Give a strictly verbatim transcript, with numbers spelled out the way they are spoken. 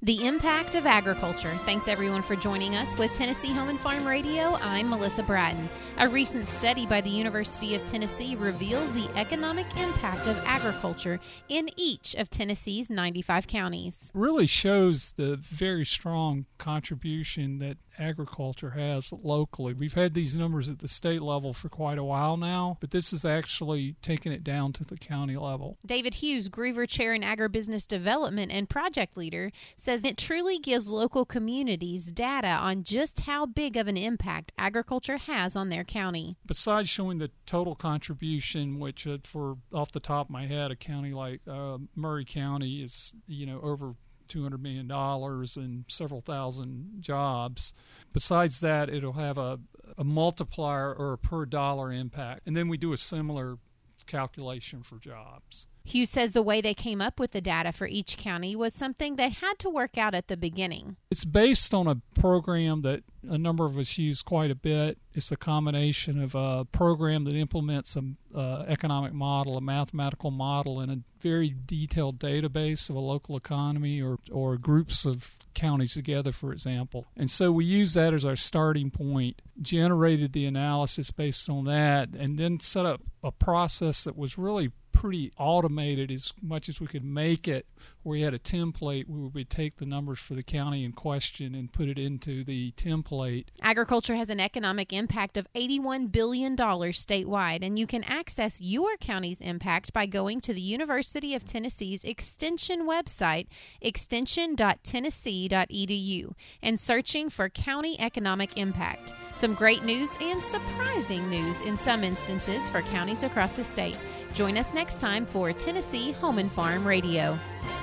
The impact of agriculture. Thanks everyone for joining us with Tennessee Home and Farm Radio. I'm Melissa Bratton. A recent study by the University of Tennessee reveals the economic impact of agriculture in each of Tennessee's ninety-five counties. Really shows the very strong contribution that agriculture has locally. We've had these numbers at the state level for quite a while now, but this is actually taking it down to the county level. David Hughes, Groover Chair in Agribusiness Development and Project Leader, says it truly gives local communities data on just how big of an impact agriculture has on their county. Besides showing the total contribution, which uh, for off the top of my head, a county like uh, Murray County is, you know, over two hundred million dollars and several thousand jobs. Besides that, it'll have a, a multiplier or a per dollar impact. And then we do a similar calculation for jobs. Hughes says the way they came up with the data for each county was something they had to work out at the beginning. It's based on a program that a number of us use quite a bit. It's a combination of a program that implements an uh, economic model, a mathematical model, and a very detailed database of a local economy or, or groups of counties together, for example. And so we use that as our starting point, generated the analysis based on that, and then set up a process that was really pretty automated as much as we could make it, where we had a template where we would take the numbers for the county in question and put it into the template. Agriculture has an economic impact of eighty-one billion dollars statewide, and you can access your county's impact by going to the University of Tennessee's Extension website, extension dot tennessee dot e d u, and searching for County Economic Impact. Some great news and surprising news in some instances for counties across the state. Join us next time for Tennessee Home and Farm Radio.